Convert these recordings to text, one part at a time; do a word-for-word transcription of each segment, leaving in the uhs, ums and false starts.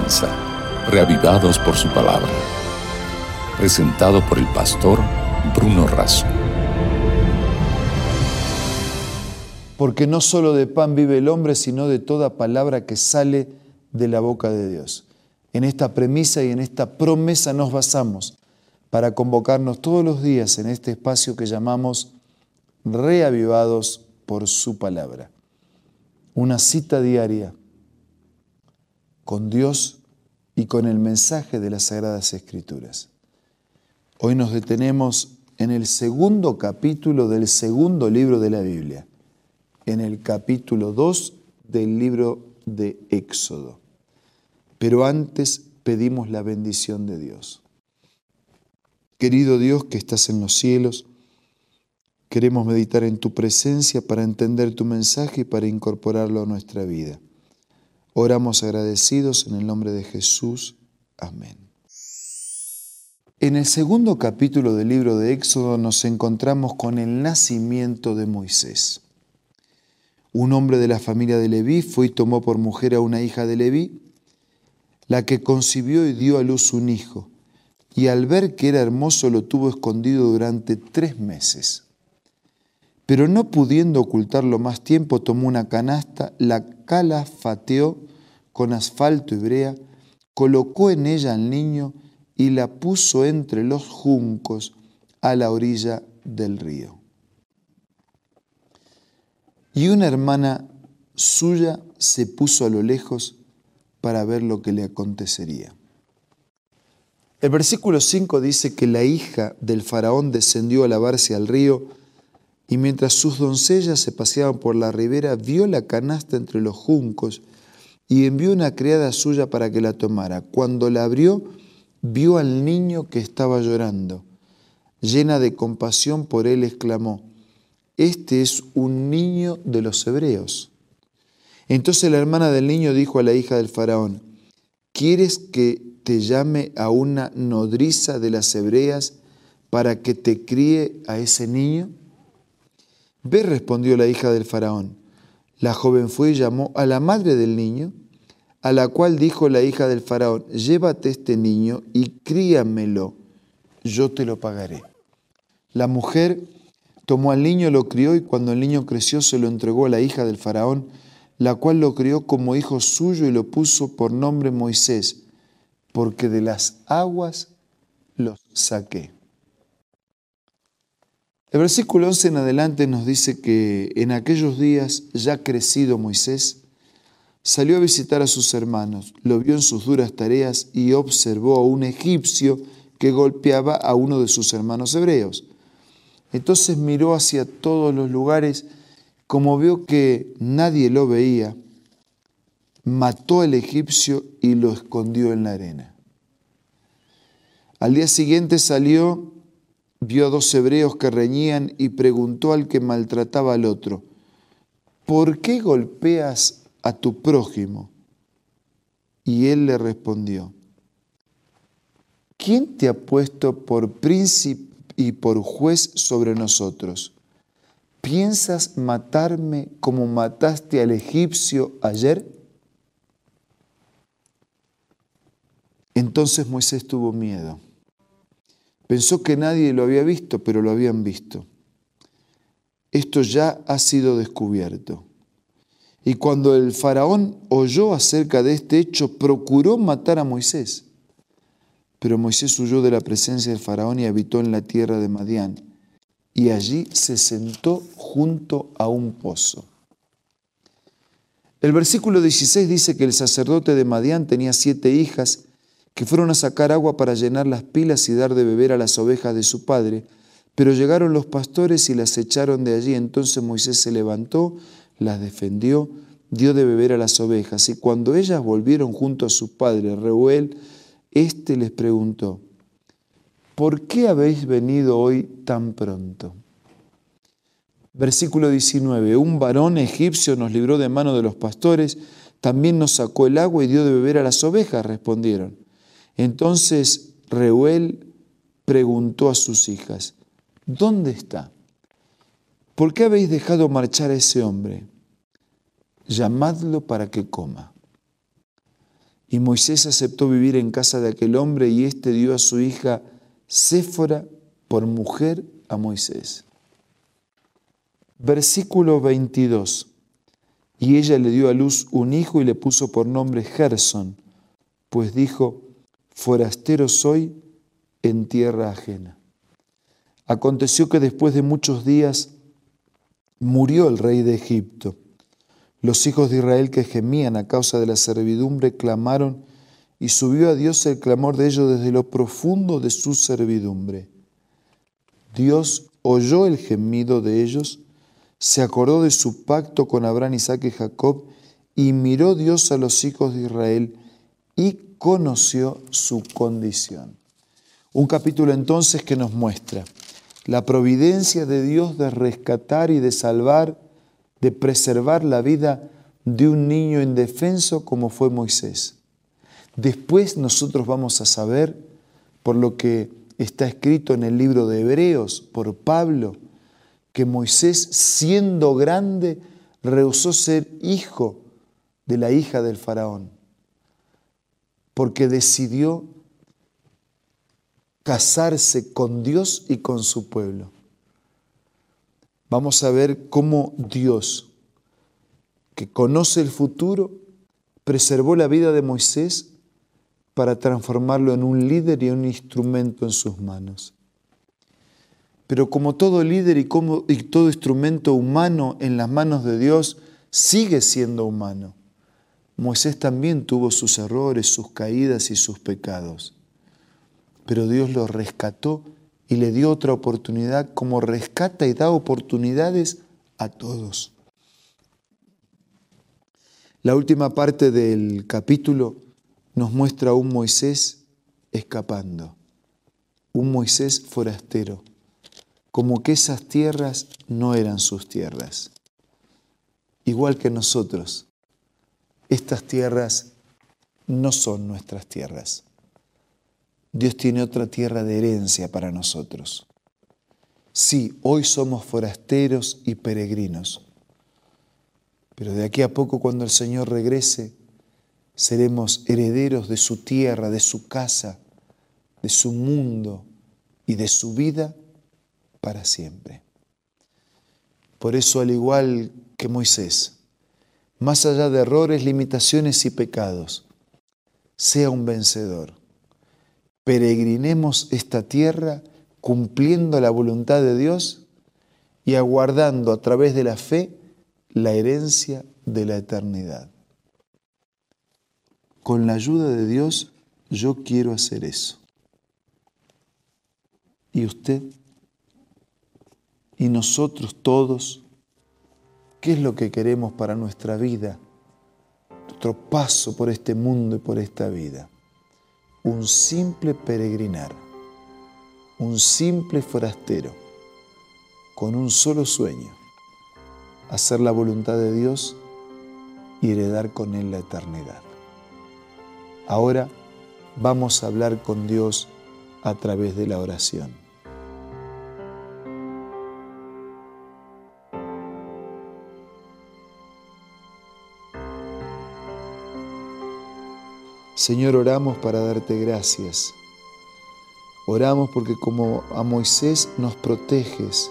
comienza, reavivados por su palabra. Presentado por el pastor Bruno Razo. Porque no solo de pan vive el hombre, sino de toda palabra que sale de la boca de Dios. En esta premisa y en esta promesa nos basamos para convocarnos todos los días en este espacio que llamamos Reavivados por su palabra. Una cita diaria con Dios y con el mensaje de las Sagradas Escrituras. Hoy nos detenemos en el segundo capítulo del segundo libro de la Biblia, en el capítulo dos del libro de Éxodo. Pero antes pedimos la bendición de Dios. Querido Dios que estás en los cielos, queremos meditar en tu presencia para entender tu mensaje y para incorporarlo a nuestra vida. Oramos agradecidos en el nombre de Jesús. Amén. En el segundo capítulo del libro de Éxodo nos encontramos con el nacimiento de Moisés. Un hombre de la familia de Leví fue y tomó por mujer a una hija de Leví, la que concibió y dio a luz un hijo, y al ver que era hermoso lo tuvo escondido durante tres meses. Pero no pudiendo ocultarlo más tiempo, tomó una canasta, la calafateó con asfalto y brea, colocó en ella al niño y la puso entre los juncos a la orilla del río. Y una hermana suya se puso a lo lejos para ver lo que le acontecería. El versículo cinco dice que la hija del faraón descendió a lavarse al río y mientras sus doncellas se paseaban por la ribera, vio la canasta entre los juncos y envió una criada suya para que la tomara. Cuando la abrió, vio al niño que estaba llorando. Llena de compasión por él, exclamó: «Este es un niño de los hebreos». Entonces la hermana del niño dijo a la hija del faraón: «¿Quieres que te llame a una nodriza de las hebreas para que te críe a ese niño?» «Ve», respondió la hija del faraón. La joven fue y llamó a la madre del niño, a la cual dijo la hija del faraón: «Llévate este niño y críamelo, yo te lo pagaré». La mujer tomó al niño, lo crió y cuando el niño creció se lo entregó a la hija del faraón, la cual lo crió como hijo suyo y lo puso por nombre Moisés, porque de las aguas los saqué. El versículo once en adelante nos dice que en aquellos días, ya crecido Moisés, salió a visitar a sus hermanos, lo vio en sus duras tareas y observó a un egipcio que golpeaba a uno de sus hermanos hebreos. Entonces miró hacia todos los lugares, como vio que nadie lo veía, mató al egipcio y lo escondió en la arena. Al día siguiente salió, vio a dos hebreos que reñían y preguntó al que maltrataba al otro: «¿Por qué golpeas a tu prójimo?» Y él le respondió: «¿Quién te ha puesto por príncipe y por juez sobre nosotros? ¿Piensas matarme como mataste al egipcio ayer?» Entonces Moisés tuvo miedo. Pensó que nadie lo había visto, pero lo habían visto. Esto ya ha sido descubierto. Y cuando el faraón oyó acerca de este hecho, procuró matar a Moisés. Pero Moisés huyó de la presencia del faraón y habitó en la tierra de Madián. Y allí se sentó junto a un pozo. El versículo dieciséis dice que el sacerdote de Madián tenía siete hijas que fueron a sacar agua para llenar las pilas y dar de beber a las ovejas de su padre. Pero llegaron los pastores y las echaron de allí. Entonces Moisés se levantó, las defendió, dio de beber a las ovejas. Y cuando ellas volvieron junto a su padre, Reuel, éste les preguntó: «¿Por qué habéis venido hoy tan pronto?» Versículo diecinueve. Un varón egipcio nos libró de mano de los pastores, también nos sacó el agua y dio de beber a las ovejas, respondieron. Entonces Reuel preguntó a sus hijas: ¿dónde está? ¿Por qué habéis dejado marchar a ese hombre? Llamadlo para que coma. Y Moisés aceptó vivir en casa de aquel hombre, y éste dio a su hija Séfora por mujer a Moisés. Versículo veintidós. Y ella le dio a luz un hijo y le puso por nombre Gersón, pues dijo: forastero soy en tierra ajena. Aconteció que después de muchos días murió el rey de Egipto. Los hijos de Israel, que gemían a causa de la servidumbre, clamaron, y subió a Dios el clamor de ellos desde lo profundo de su servidumbre. Dios oyó el gemido de ellos, se acordó de su pacto con Abraham, Isaac y Jacob, y miró Dios a los hijos de Israel y conoció su condición. Un capítulo entonces que nos muestra la providencia de Dios de rescatar y de salvar, de preservar la vida de un niño indefenso como fue Moisés. Después nosotros vamos a saber, por lo que está escrito en el libro de Hebreos por Pablo, que Moisés, siendo grande, rehusó ser hijo de la hija del faraón, porque decidió casarse con Dios y con su pueblo. Vamos a ver cómo Dios, que conoce el futuro, preservó la vida de Moisés para transformarlo en un líder y un instrumento en sus manos. Pero como todo líder y, como, y todo instrumento humano en las manos de Dios, sigue siendo humano. Moisés también tuvo sus errores, sus caídas y sus pecados. Pero Dios lo rescató y le dio otra oportunidad, como rescata y da oportunidades a todos. La última parte del capítulo nos muestra a un Moisés escapando, un Moisés forastero, como que esas tierras no eran sus tierras. Igual que nosotros, estas tierras no son nuestras tierras. Dios tiene otra tierra de herencia para nosotros. Sí, hoy somos forasteros y peregrinos, pero de aquí a poco, cuando el Señor regrese, seremos herederos de su tierra, de su casa, de su mundo y de su vida para siempre. Por eso, al igual que Moisés, más allá de errores, limitaciones y pecados, sea un vencedor. Peregrinemos esta tierra cumpliendo la voluntad de Dios y aguardando a través de la fe la herencia de la eternidad. Con la ayuda de Dios, yo quiero hacer eso. ¿Y usted? ¿Y nosotros todos? ¿Qué es lo que queremos para nuestra vida? Nuestro paso por este mundo y por esta vida. Un simple peregrinar, un simple forastero, con un solo sueño: hacer la voluntad de Dios y heredar con Él la eternidad. Ahora vamos a hablar con Dios a través de la oración. Señor, oramos para darte gracias. Oramos porque como a Moisés nos proteges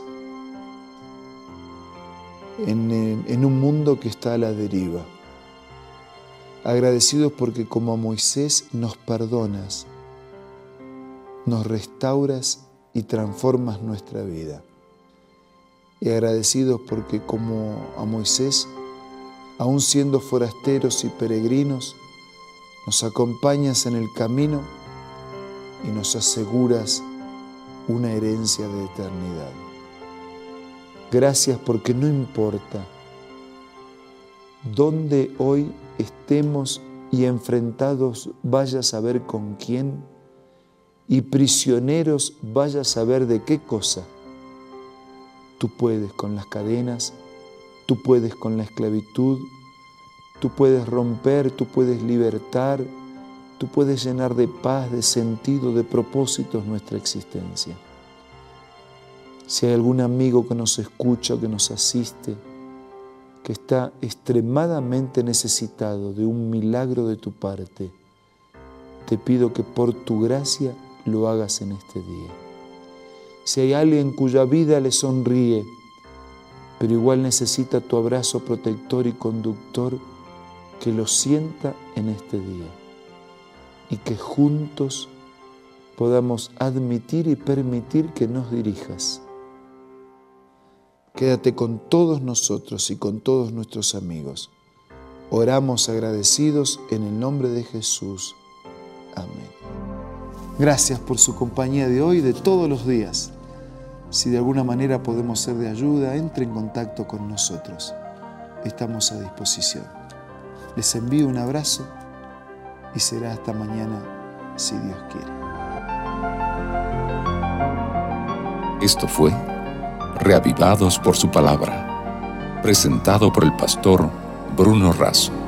en, en un mundo que está a la deriva. Agradecidos porque como a Moisés nos perdonas, nos restauras y transformas nuestra vida. Y agradecidos porque como a Moisés, aun siendo forasteros y peregrinos, nos acompañas en el camino y nos aseguras una herencia de eternidad. Gracias porque no importa dónde hoy estemos y enfrentados vaya a saber con quién, y prisioneros vaya a saber de qué cosa. Tú puedes con las cadenas, tú puedes con la esclavitud, tú puedes romper, tú puedes libertar, tú puedes llenar de paz, de sentido, de propósitos nuestra existencia. Si hay algún amigo que nos escucha o que nos asiste, que está extremadamente necesitado de un milagro de tu parte, te pido que por tu gracia lo hagas en este día. Si hay alguien cuya vida le sonríe, pero igual necesita tu abrazo protector y conductor, que lo sienta en este día y que juntos podamos admitir y permitir que nos dirijas. Quédate con todos nosotros y con todos nuestros amigos. Oramos agradecidos en el nombre de Jesús. Amén. Gracias por su compañía de hoy y de todos los días. Si de alguna manera podemos ser de ayuda, entre en contacto con nosotros. Estamos a disposición. Les envío un abrazo y será hasta mañana, si Dios quiere. Esto fue Reavivados por su palabra, presentado por el pastor Bruno Razo.